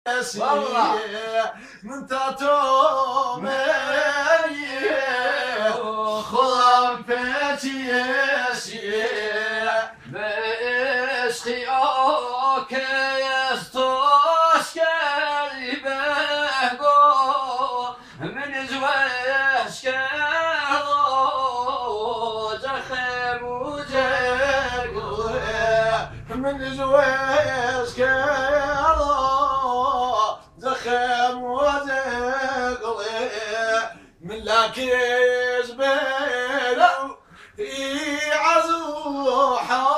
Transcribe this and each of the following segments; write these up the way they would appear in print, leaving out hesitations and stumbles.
والله من تاتو مني خلام فتيسي بشخي اوكيستوش كالبهو من زواش كالو جخم وجاقو من زواج كالو زخم وزقلي من لاكيز بيلو يعزو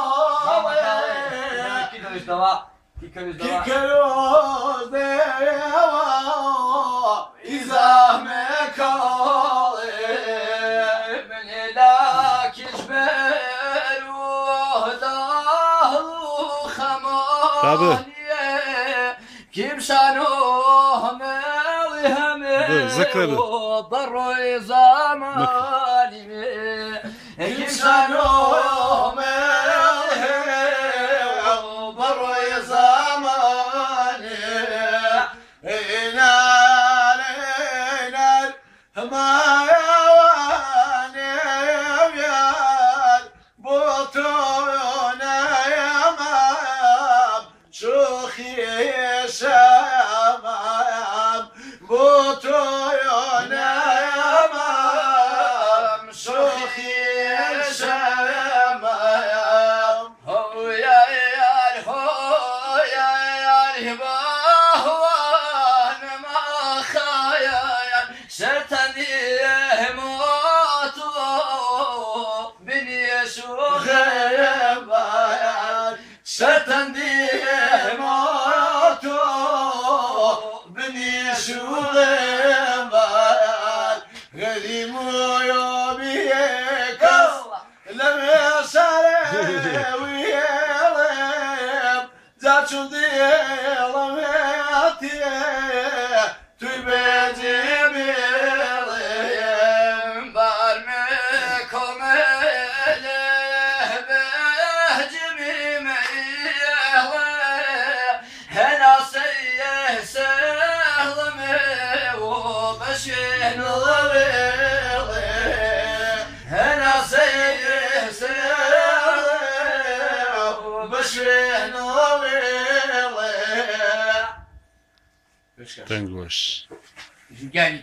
حالي كيكروز دواء كيكروز دواء كيكروز دواء إذا مكالي من لاكيز بيلو دهو خمالي كيم شانوهم ذكر ضر زماني كيم شانوهم ضر زماني إنال ما يواني ويال بطونا يمام شوخي شمام بطونا يمام شوخي شمام هو يا بهوان ما خايا شتني موتو بني شوخ غيبان ستندي موتو بني شغيبان غريم يومي كس لم يسر ويلم ذات ديلم ياتي تبدي بيلم برمكم اله بهجمي ميه هنا سيه سهلم وبشين ضليل هنا سيه سهلم بشين ضليل تنقوش.